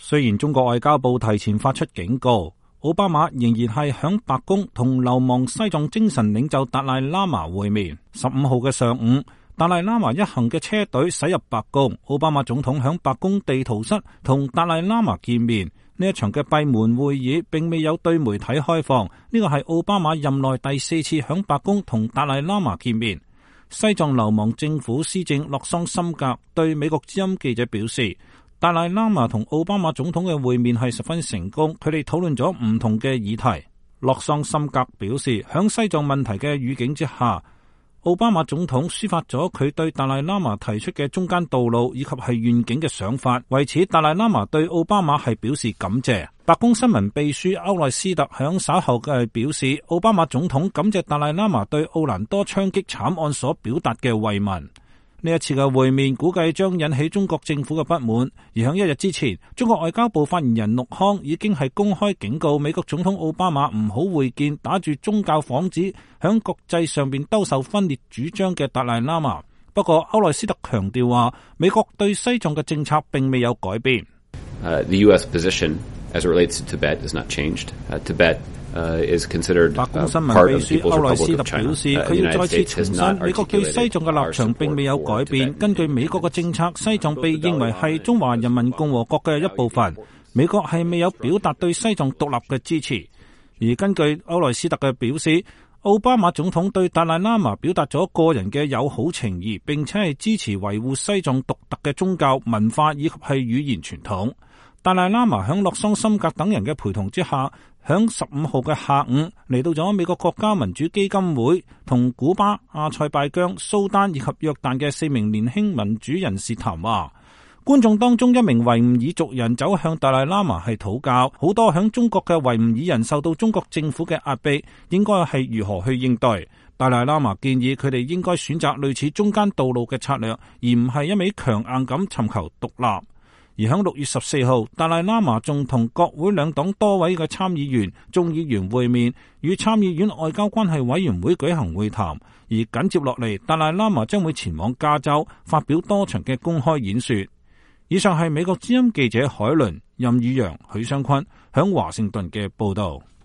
雖然中國外交部提前發出警告，奧巴馬仍然係響白宮同流亡西藏精神領袖達賴喇嘛會面。15號嘅上午，達賴喇嘛一行嘅車隊駛入白宮，奧巴馬總統響白宮地圖室同達賴喇嘛見面。呢一場嘅閉門會議並未有對媒體開放，呢個係奧巴馬任內第4次響白宮同達賴喇嘛見面。西藏流亡政府司政洛桑森格對美國之音記者表示，達賴喇嘛同奧巴馬總統嘅會面係十分成功，佢哋討論咗唔同嘅議題。洛桑森格表示，響西藏問題嘅語境之下，奧巴馬總統抒發咗佢對達賴喇嘛提出嘅中間道路以及係願景嘅想法，為此達賴喇嘛對奧巴馬係表示感謝。白宮新聞秘書歐萊斯特響稍後嘅表示，奧巴馬總統感謝達賴喇嘛對奧蘭多槍擊慘案所表達嘅慰問。呢一次嘅會面估計將引起中國政府嘅不滿，而響一日之前，中國外交部發言人陸康已經係公開警告美國總統奧巴馬唔好會見打住宗教幌子響國際上邊兜售分裂主張嘅達賴喇嘛。不過歐萊斯特強調話，美國對西藏嘅政策並未有改變。 The U.S. position as it relates to Tibet is not changed. Tibet is considered part of the People's Republic of China. The United States has not articulated our position. 美國對西藏嘅立場並未有改變。根據美國嘅政策，西藏被認為係中華人民共和國嘅一部分。美國係未有表達對西藏獨立嘅支持。而根據歐萊斯特嘅表示，奧巴馬總統對達賴喇嘛表達咗個人嘅友好情誼，並且係支持維護西藏獨特嘅宗教文化以及係語言傳統。達賴喇嘛響洛桑森格等人嘅陪同之下，響15號嘅下午嚟到咗美國國家民主基金會同古巴、阿塞拜疆、蘇丹以及約旦嘅4名年輕民主人士談話。觀眾當中一名維吾爾族人走向達賴喇嘛係討教，好多響中國嘅維吾爾人受到中國政府嘅壓迫，應該係如何去應對。達賴喇嘛建議佢哋應該選擇類似中間道路嘅策略，而唔係一味強硬咁尋求獨立。而喺6月14號，達賴喇嘛仲同國會兩黨多位嘅參議員、眾議員會面，與參議院外交關係委員會舉行會談。而緊接落嚟，達賴喇嘛將會前往加州發表多場嘅公開演說。以上係美國之音記者海倫、任宇陽、許湘坤響華盛頓嘅報道。